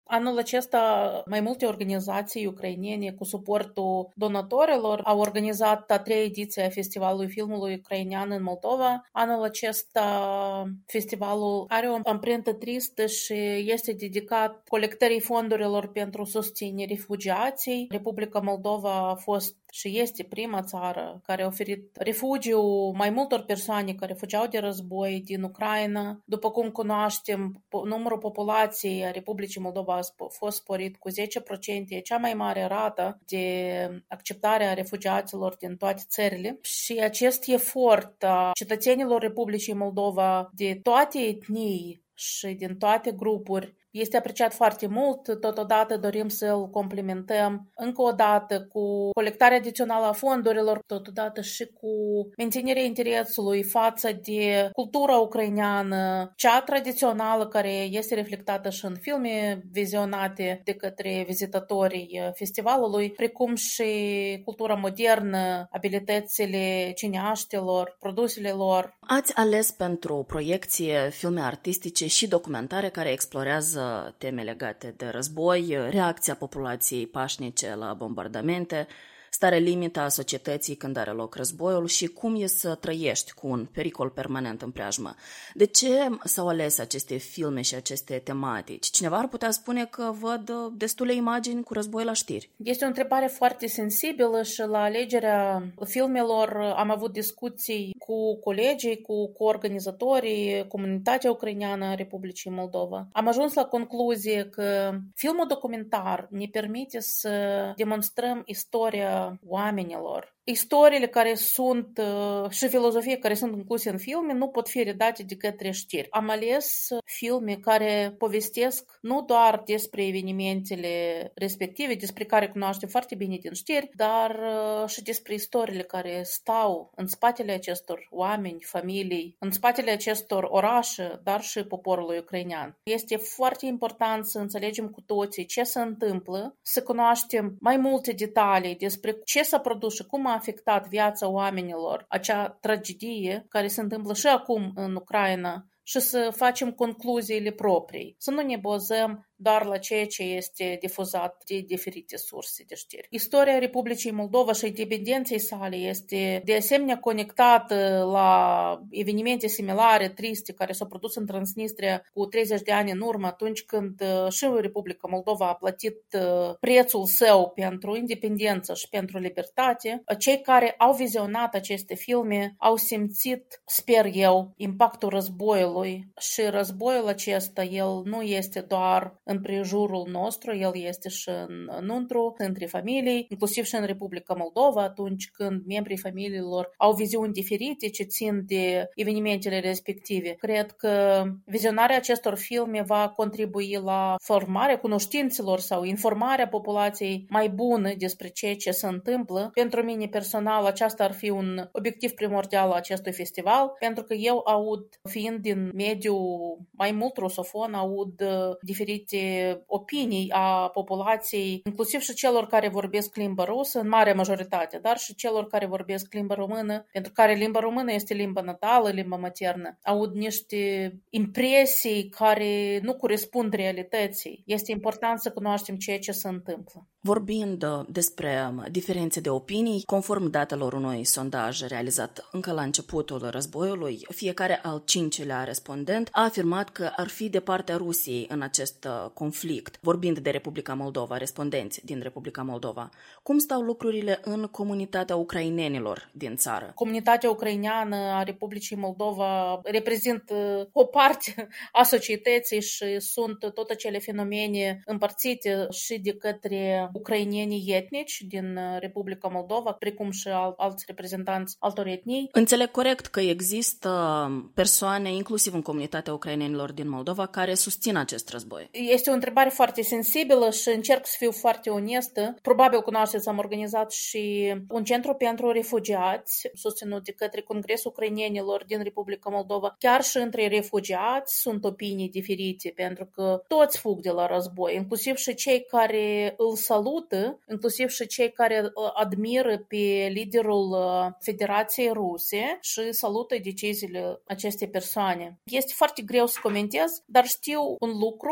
Anul acesta, mai multe organizații ucrainene cu suportul donatorilor au organizat a 3-a ediție a Festivalului Filmului Ucrainean în Moldova. Anul acesta festivalul are o amprentă tristă și este dedicat colectării fondurilor pentru susține refugiații. Republica Moldova a fost și este prima țară care a oferit refugiu mai multor persoane care fugeau de război din Ucraina. După cum cunoaștem, numărul populației a Republicii Moldova a fost sporit cu 10%, e cea mai mare rată de acceptare a refugiaților din toate țările. Și acest efort a cetățenilor Republicii Moldova de toate etnii și din toate grupuri este apreciat foarte mult. Totodată dorim să-l complementăm încă o dată cu colectarea adițională a fondurilor, totodată și cu menținerea interesului față de cultura ucraineană, cea tradițională care este reflectată și în filme vizionate de către vizitatorii festivalului, precum și cultura modernă, abilitățile cineaștilor, produsele lor. Ați ales pentru proiecție filme artistice și documentare care explorează teme legate de război, reacția populației pașnice la bombardamente, starea limită a societății când are loc războiul și cum e să trăiești cu un pericol permanent în preajmă. De ce s-au ales aceste filme și aceste tematici? Cineva ar putea spune că văd destule imagini cu război la știri. Este o întrebare foarte sensibilă și la alegerea filmelor am avut discuții cu colegii, cu organizatorii, comunitatea ucraineană a Republicii Moldova. Am ajuns la concluzie că filmul documentar ne permite să demonstrăm istoria oamenilor. Istoriile care sunt și filozofie care sunt incluse în filme nu pot fi redate de către știri. Am ales filme care povestesc nu doar despre evenimentele respective, despre care cunoaștem foarte bine din știri, dar și despre istoriile care stau în spatele acestor oameni, familii, în spatele acestor orașe, dar și poporului ucrainean. Este foarte important să înțelegem cu toții ce se întâmplă, să cunoaștem mai multe detalii despre ce s-a produs și cum a afectat viața oamenilor, acea tragedie care se întâmplă și acum în Ucraina și să facem concluziile proprii, să nu ne bazăm doar la ceea ce este difuzat de diferite surse de știri. Istoria Republicii Moldova și independenței sale este de asemenea conectată la evenimente similare, triste, care s-au produs în Transnistria cu 30 de ani în urmă, atunci când și Republica Moldova a plătit prețul său pentru independență și pentru libertate. Cei care au vizionat aceste filme au simțit, sper eu, impactul războiului și războiul acesta, el nu este doar în prejurul nostru, el este și înăuntru, între familii, inclusiv și în Republica Moldova, atunci când membrii familiilor au viziuni diferite ce țin de evenimentele respective. Cred că vizionarea acestor filme va contribui la formarea cunoștințelor sau informarea populației mai bună despre ceea ce se întâmplă. Pentru mine personal, aceasta ar fi un obiectiv primordial al acestui festival, pentru că eu aud, fiind din mediul mai mult rusofon, aud diferite opinii a populației, inclusiv și celor care vorbesc limba rusă, în mare majoritate, dar și celor care vorbesc limba română, pentru care limba română este limba natală, limba maternă. Aud niște impresii care nu corespund realității. Este important să cunoaștem ceea ce se întâmplă. Vorbind despre diferențe de opinii, conform datelor unui sondaj realizat încă la începutul războiului, fiecare al 5-lea respondent a afirmat că ar fi de partea Rusiei în acest conflict. Vorbind de Republica Moldova, respondenți din Republica Moldova, cum stau lucrurile în comunitatea ucrainenilor din țară? Comunitatea ucraineană a Republicii Moldova reprezintă o parte a societății și sunt tot acele fenomene împărțite și de către ucrainenii etnici din Republica Moldova, precum și alți reprezentanți altor etnii. Înțeleg corect că există persoane, inclusiv în comunitatea ucrainenilor din Moldova, care susțin acest război. Este o întrebare foarte sensibilă și încerc să fiu foarte onestă. Probabil cunoașteți, am organizat și un centru pentru refugiați, susținut de către Congresul Ucrainenilor din Republica Moldova. Chiar și între refugiați sunt opinii diferite, pentru că toți fug de la război, inclusiv și cei care îl salută, inclusiv și cei care admiră pe liderul Federației Ruse și salută deciziile acestei persoane. Este foarte greu să comentez, dar știu un lucru. Este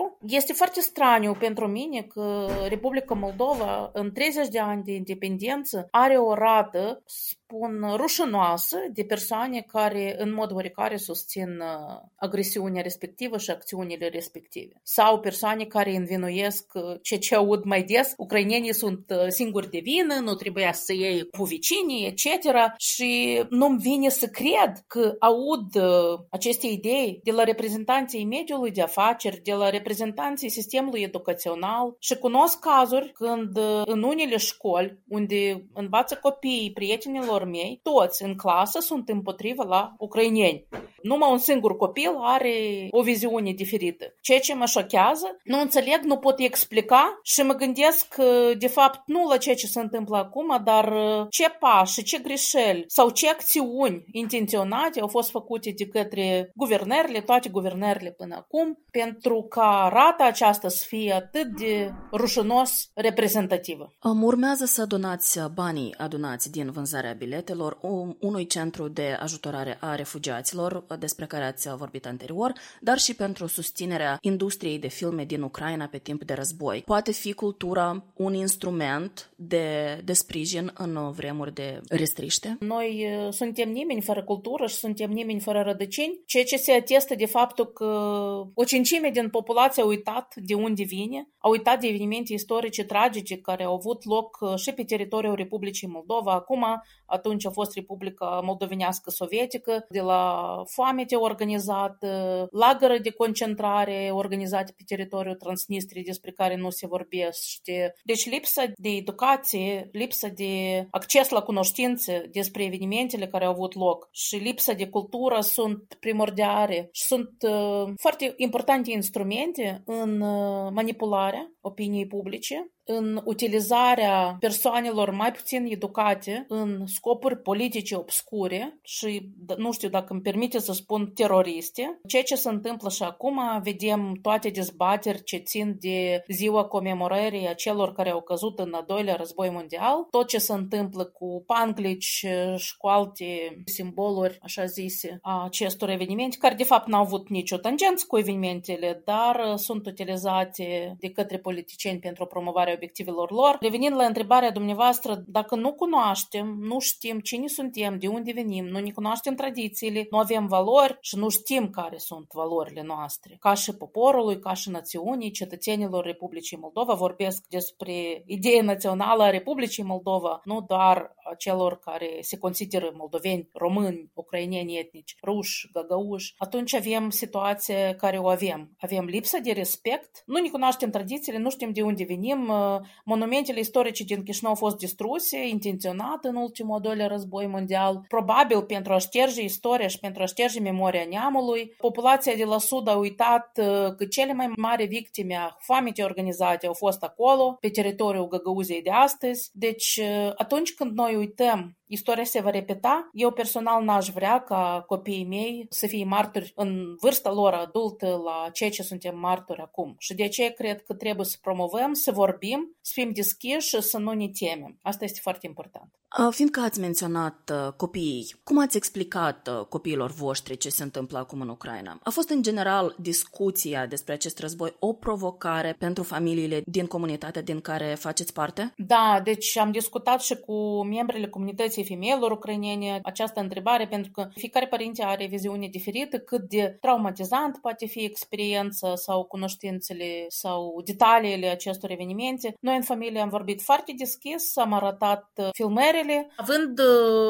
Este foarte straniu pentru mine că Republica Moldova, în 30 de ani de independență, are o rată, spun, rușinoasă de persoane care în mod oarecare susțin agresiunea respectivă și acțiunile respective. Sau persoane care învinuiesc ce aud mai des, ucrainenii sunt singuri de vină, nu trebuia să iei cu vecinii, etc. Și nu-mi vine să cred că aud aceste idei de la reprezentanții mediului de afaceri, de la reprezentanții sistemului educațional și cunosc cazuri când în unele școli unde învață copiii prietenilor mei, toți în clasă sunt împotriva la ucraineni. Numai un singur copil are o viziune diferită. Ceea ce mă șochează, nu înțeleg, nu pot explica și mă gândesc de fapt nu la ceea ce se întâmplă acum, dar ce pași, ce greșeli sau ce acțiuni intenționate au fost făcute de către guvernările, toate guvernările până acum, pentru ca rata aceasta să fie atât de rușinos reprezentativă. Urmează să donați banii adunați din vânzarea biletelor unui centru de ajutorare a refugiaților, despre care ați vorbit anterior, dar și pentru susținerea industriei de filme din Ucraina pe timp de război. Poate fi cultura un instrument de sprijin în vremuri de restriște? Noi suntem nimeni fără cultură și suntem nimeni fără rădăcini, ceea ce se atestă de faptul că o cincime din populație a uitat de unde vine, a uitat de evenimente istorice tragice care au avut loc și pe teritoriul Republicii Moldova. Acum, atunci a fost Republica Moldovenească Sovietică, de la foamete organizată, lagăre de concentrare organizate pe teritoriul Transnistriei, despre care nu se vorbește. Deci lipsa de educație, lipsa de acces la cunoștințe despre evenimentele care au avut loc și lipsa de cultură sunt primordiale și sunt foarte importante instrumente în manipularea opiniei publice, în utilizarea persoanelor mai puțin educate în scopuri politice obscure și, nu știu dacă îmi permite să spun, teroriste. Ceea ce se întâmplă și acum, vedem toate dezbateri ce țin de ziua comemorării a celor care au căzut în al doilea război mondial, tot ce se întâmplă cu panglici și cu alte simboluri, așa zise, a acestor evenimente, care de fapt n-au avut nicio tangență cu evenimentele, dar sunt utilizate de către politicieni pentru promovarea obiectivelor lor. Revenind la întrebarea dumneavoastră, dacă nu cunoaștem, nu știm cine suntem, de unde venim, nu ne cunoaștem tradițiile, nu avem valori și nu știm care sunt valorile noastre, ca și poporului, ca și națiunii, cetățenilor Republicii Moldova, vorbesc despre ideea națională a Republicii Moldova, nu doar a celor care se consideră moldoveni, români, ucraineni etnici, ruși, găgăuși, atunci avem situația care o avem. Avem lipsă de respect, nu ne cunoaștem tradițiile, nu știm de unde venim, monumentele istorice din Chișinău au fost distruse, intenționat în ultimul al doilea război mondial, probabil pentru a șterge istoria și pentru a șterge memoria neamului. Populația de la sud a uitat că cele mai mari victime a foametei organizate au fost acolo, pe teritoriul Găgăuziei de astăzi. Deci, atunci când noi uităm, istoria se va repeta. Eu personal n-aș vrea ca copiii mei să fie martori în vârsta lor adultă la ceea ce suntem martori acum. Și de aceea cred că trebuie să promovăm, să vorbim, să fim deschiși și să nu ne temem. Asta este foarte important. Fiindcă ați menționat copiii, cum ați explicat copiilor voștri ce se întâmplă acum în Ucraina? A fost în general discuția despre acest război o provocare pentru familiile din comunitatea din care faceți parte? Da, deci am discutat și cu membrii comunității femeilor ucrainene această întrebare, pentru că fiecare părinte are viziune diferită, cât de traumatizant poate fi experiența sau cunoștințele sau detaliile acestor evenimente. Noi în familie am vorbit foarte deschis, am arătat filmările, având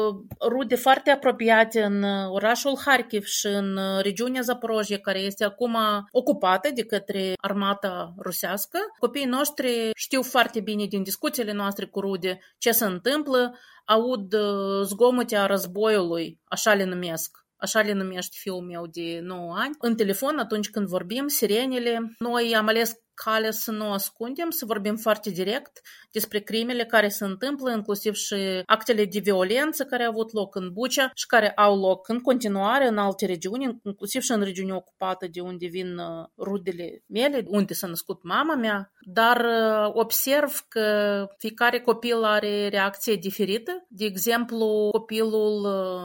rude foarte apropiate în orașul Harkiv și în regiunea Zaporojie, care este acum ocupată de către armata rusească. Copiii noștri știu foarte bine din discuțiile noastre cu rude ce se întâmplă, aud zgomotea războiului, așa le numesc. Așa le numește fiul meu de 9 ani. În telefon, atunci când vorbim, sirenele, noi am ales calea să nu ascundem, să vorbim foarte direct despre crimele care se întâmplă, inclusiv și actele de violență care au avut loc în Bucea și care au loc în continuare în alte regiuni, inclusiv și în regiunea ocupată de unde vin rudele mele, unde s-a născut mama mea, dar observ că fiecare copil are reacție diferită. De exemplu, copilul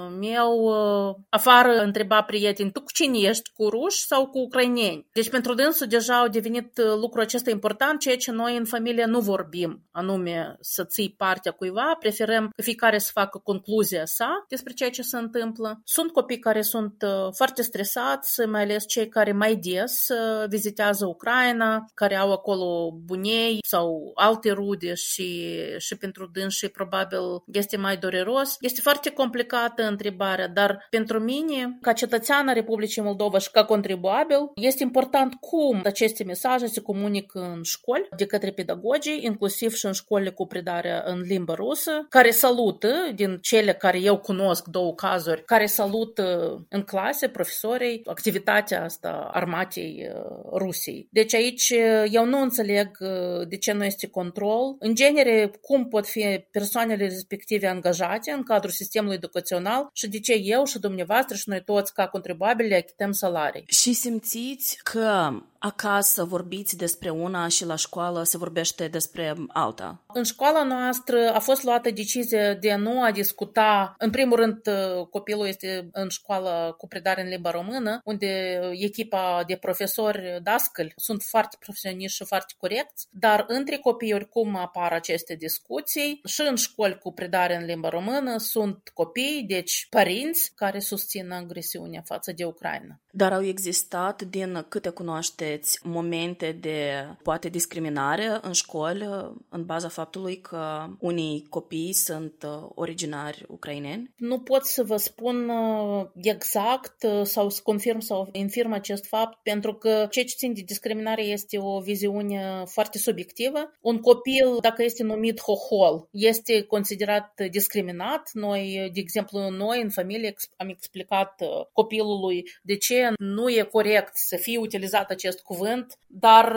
meu afară întreba prieteni, tu cu cine ești, cu ruși sau cu ucraineni? Deci pentru dânsul deja au devenit lucrul acesta important, ceea ce noi în familie nu vorbim, anume să ții partea cuiva, preferăm că fiecare să facă concluzia sa despre ceea ce se întâmplă. Sunt copii care sunt foarte stresați, mai ales cei care mai des vizitează Ucraina, care au acolo bunei sau alte rude și pentru dânsii probabil este mai dureros. Este foarte complicată întrebarea, dar pentru mine, ca cetățean al Republicii Moldova și ca contribuabil, este important cum aceste mesaje se comunică în școli de către pedagogii, inclusiv și în școlile cu predare în limba rusă, care salută, din cele care eu cunosc 2 cazuri, care salută în clase profesorii activitatea asta armatei Rusiei. Deci aici eu nu înțeleg de ce nu este control. În genere, cum pot fi persoanele respective angajate în cadrul sistemului educațional și de ce eu și dumneavoastră și noi toți ca contribuabili le achităm salarii. Și simțiți că acasă vorbiți despre una și la școală se vorbește despre alta? În școala noastră a fost luată decizia de a nu a discuta. În primul rând, copilul este în școală cu predare în limba română, unde echipa de profesori dascăli sunt foarte profesioniști și foarte corecți, dar între copii oricum apar aceste discuții și în școli cu predare în limba română sunt copii, deci părinți, care susțin agresiunea față de Ucraina. Dar au existat, din câte cunoașteți, momente de poate discriminare în școli în baza faptului că unii copii sunt originari ucraineni? Nu pot să vă spun exact sau să confirm sau infirm acest fapt, pentru că ceea ce țin de discriminare este o viziune foarte subiectivă. Un copil, dacă este numit hohol, este considerat discriminat. Noi, de exemplu, în familie am explicat copilului de ce nu e corect să fie utilizat acest cuvânt, dar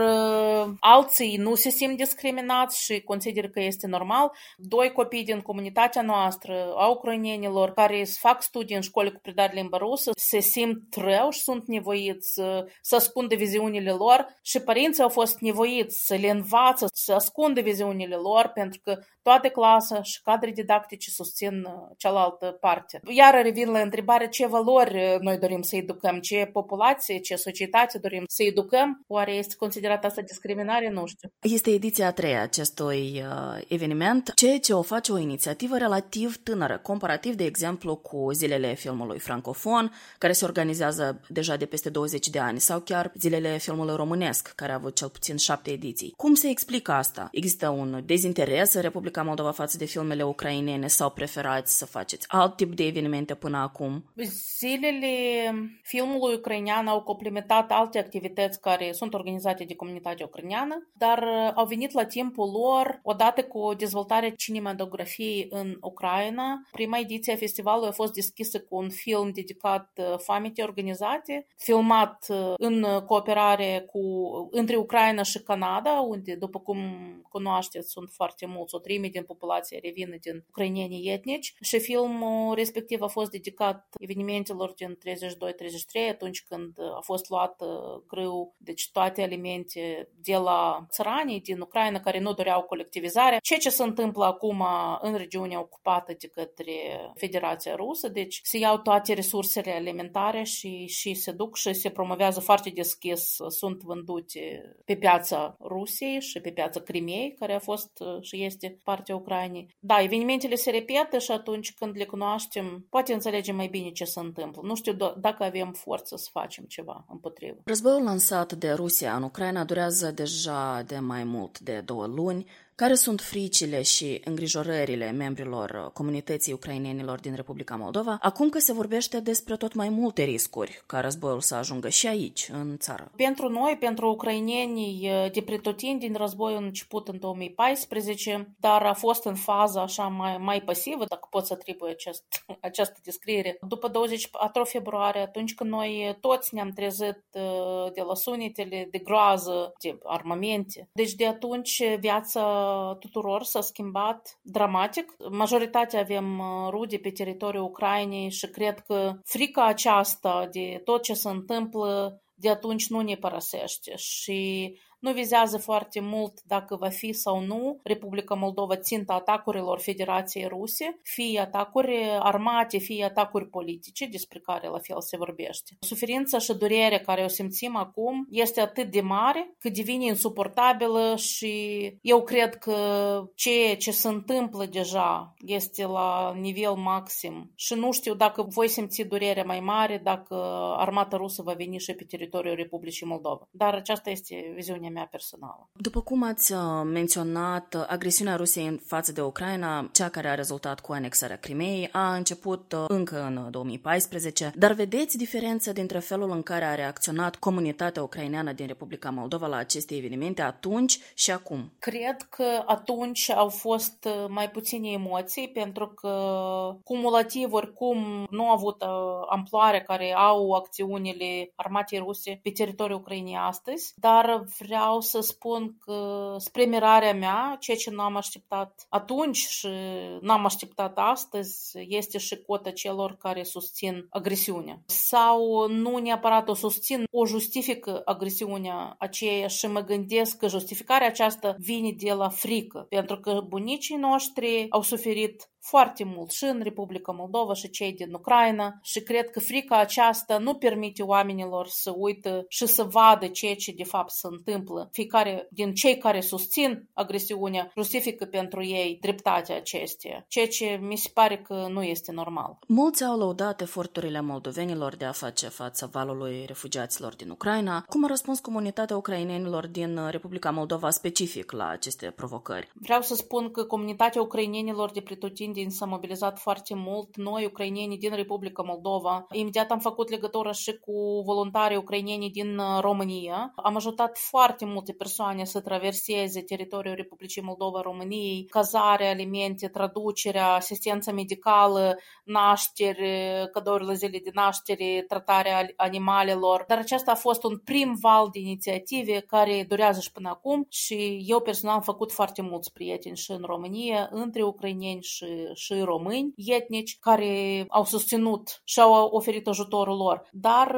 alții nu se simt discriminați și consideră că este normal. 2 copii din comunitatea noastră a ucrainenilor care fac studii în școli cu predare limba rusă se simt rău și sunt nevoiți să ascundă viziunile lor și părinții au fost nevoiți să le învață să ascundă viziunile lor, pentru că toate clasa și cadre didactice susțin cealaltă parte. Iar revin la întrebare ce valori noi dorim să educăm, ce populație, ce societate dorim să educăm. Oare este considerată asta discriminare? Nu știu. Este ediția a 3-a acestui eveniment, ceea ce o face o inițiativă relativ tânără, comparativ, de exemplu, cu zilele filmului francofon, care se organizează deja de peste 20 de ani, sau chiar zilele filmului românesc, care a avut cel puțin 7 ediții. Cum se explică asta? Există un dezinteres în Republica Moldova față de filmele ucrainene sau preferați să faceți alt tip de evenimente până acum? Zilele filmului ucrainean au complementat alte activități care sunt organizate de comunitatea ucraineană, dar au venit la timpul lor odată cu dezvoltarea cinematografiei în Ucraina. Prima ediție a festivalului a fost deschisă cu un film dedicat famitei organizate, filmat în cooperare între Ucraina și Canada, unde, după cum cunoașteți, sunt foarte mulți, o treime din populație revine din ucrainenii etnici, și filmul respectiv a fost dedicat evenimentelor din 32-33, atunci când a fost luat grâu, deci toate alimente de la țăranii din Ucraina care nu doreau colectivizarea. Ceea ce se întâmplă acum în regiunea ocupată de către Federația Rusă, deci se iau toate resursele alimentare și se duc și se promovează foarte deschis, sunt vândute pe piața Rusiei și pe piața Crimeei, care a fost și este partea Ucrainei. Da, evenimentele se repetă și atunci când le cunoaștem, poate înțelegem mai bine ce se întâmplă. Nu știu dacă avem forță să facem ceva împotrivă. Războiul lansat de Rusia în Ucraina durează deja de mai mult de 2 luni. Care sunt fricile și îngrijorările membrilor comunității ucrainenilor din Republica Moldova, acum că se vorbește despre tot mai multe riscuri ca războiul să ajungă și aici, în țară? Pentru noi, pentru ucrainenii, de pretutindeni, războiul a început în 2014, dar a fost în fază așa mai pasivă, dacă pot să atribui această descriere. După 24 februarie, atunci când noi toți ne-am trezit de la sunetele de groază, de armamente. Deci de atunci viața tuturor s-a schimbat dramatic. Majoritatea avem rude pe teritoriul Ucrainei și cred că frica aceasta de tot ce se întâmplă de atunci nu ne părăsește și nu vizează foarte mult dacă va fi sau nu Republica Moldova ținta atacurilor Federației Ruse, fie atacuri armate, fie atacuri politice, despre care la fel se vorbește. Suferința și durerea care o simțim acum este atât de mare că devine insuportabilă și eu cred că ceea ce se întâmplă deja este la nivel maxim și nu știu dacă voi simți durerea mai mare dacă armata rusă va veni și pe teritoriul Republicii Moldova. Dar aceasta este viziunea mea personală. După cum ați menționat, agresiunea Rusiei în față de Ucraina, cea care a rezultat cu anexarea Crimeei, a început încă în 2014, dar vedeți diferența dintre felul în care a reacționat comunitatea ucraineană din Republica Moldova la aceste evenimente atunci și acum? Cred că atunci au fost mai puține emoții, pentru că cumulativ oricum nu au avut amploare care au acțiunile armatei ruse pe teritoriul Ucrainei astăzi, dar vreau să spun că spre mirarea mea, ceea ce n-am așteptat atunci și n-am așteptat astăzi, este și cota celor care susțin agresiunea. Sau nu neapărat o susțin, o justifică agresiunea aceea și mă gândesc că justificarea aceasta vine de la frică, pentru că bunicii noștri au suferit foarte mult și în Republica Moldova și cei din Ucraina și cred că frica aceasta nu permite oamenilor să uită și să vadă ceea ce de fapt se întâmplă. Fiecare din cei care susțin agresiunea justifică pentru ei dreptatea acesteia, ceea ce mi se pare că nu este normal. Mulți au lăudat eforturile moldovenilor de a face față valului refugiaților din Ucraina. Cum a răspuns comunitatea ucrainenilor din Republica Moldova specific la aceste provocări? Vreau să spun că comunitatea ucrainenilor de pretutindeni s-a mobilizat foarte mult. Noi, ucrainenii din Republica Moldova, imediat am făcut legătură și cu voluntarii ucraineni din România. Am ajutat foarte multe persoane să traverseze teritoriul Republicii Moldova, României, cazare, alimente, traducerea, asistență medicală, naștere, cadouri la zile de naștere, tratarea animalelor. Dar aceasta a fost un prim val de inițiative care durează și până acum și eu personal am făcut foarte mulți prieteni și în România, între ucraineni și români etnici care au susținut și au oferit ajutorul lor. Dar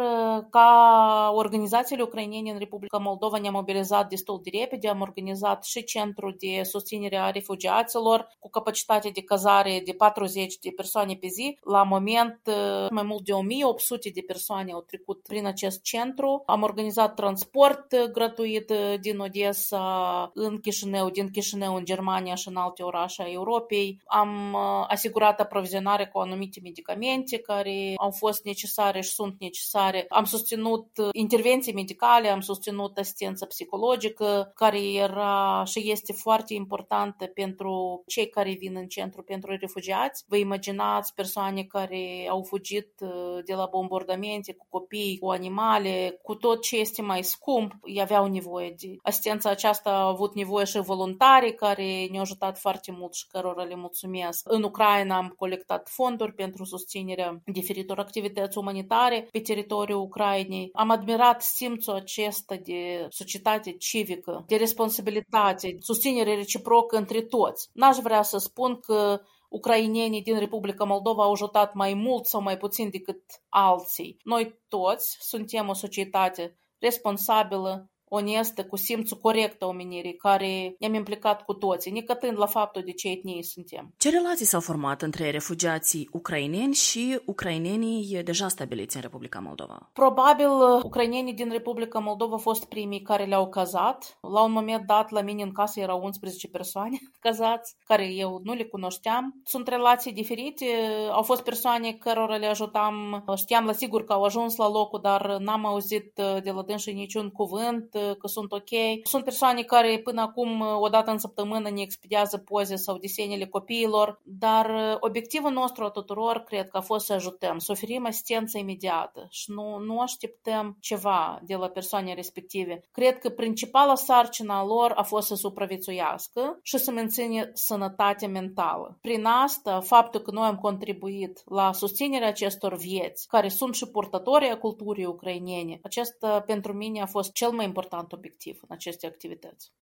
ca organizațiile ucrainene în Republica Moldova ne-am mobilizat destul de repede, am organizat și centru de susținere a refugiaților cu capacitate de cazare de 40 de persoane pe zi. La moment, mai mult de 1800 de persoane au trecut prin acest centru. Am organizat transport gratuit din Odessa în Chișinău, din Chișinău în Germania și în alte orașe a Europei. Am asigurat aprovizionare cu anumite medicamente care au fost necesare și sunt necesare. Am susținut intervenții medicale, am susținut asistență psihologică, care era și este foarte importantă pentru cei care vin în centru pentru refugiați. Vă imaginați persoane care au fugit de la bombardamente cu copii, cu animale, cu tot ce este mai scump, ei aveau nevoie de asistența aceasta, au avut nevoie și voluntarii care ne-au ajutat foarte mult și cărora le mulțumesc. În Ucraina am colectat fonduri pentru susținerea diferitor activități umanitare pe teritoriul Ucrainei. Am admirat simțul acesta de societate civică, de responsabilitate, susținere reciprocă între toți. N-aș vrea să spun că ucrainenii din Republica Moldova au ajutat mai mult sau mai puțin decât alții. Noi toți suntem o societate responsabilă, onestă, cu simțul corect a omenirii, care ne-am implicat cu toții, necătând la faptul de ce etnie suntem. Ce relații s-au format între refugiații ucraineni și ucrainenii deja stabiliți în Republica Moldova? Probabil ucrainenii din Republica Moldova au fost primii care le-au cazat. La un moment dat, la mine în casă erau 11 persoane cazați, care eu nu le cunoșteam. Sunt relații diferite. Au fost persoane cărora le ajutam. Știam la sigur că au ajuns la locul, dar n-am auzit de la dânsii niciun cuvânt că sunt ok. Sunt persoane care până acum o dată în săptămână ne expediază poze sau desenele copiilor, dar obiectivul nostru a tuturor cred că a fost să ajutăm, să oferim asistență imediată și nu așteptăm ceva de la persoane respective. Cred că principala sarcină a lor a fost să supraviețuiască și să menține sănătatea mentală. Prin asta, faptul că noi am contribuit la susținerea acestor vieți, care sunt și purtători a culturii ucrainene, acesta pentru mine a fost cel mai important obiectiv în aceste activități.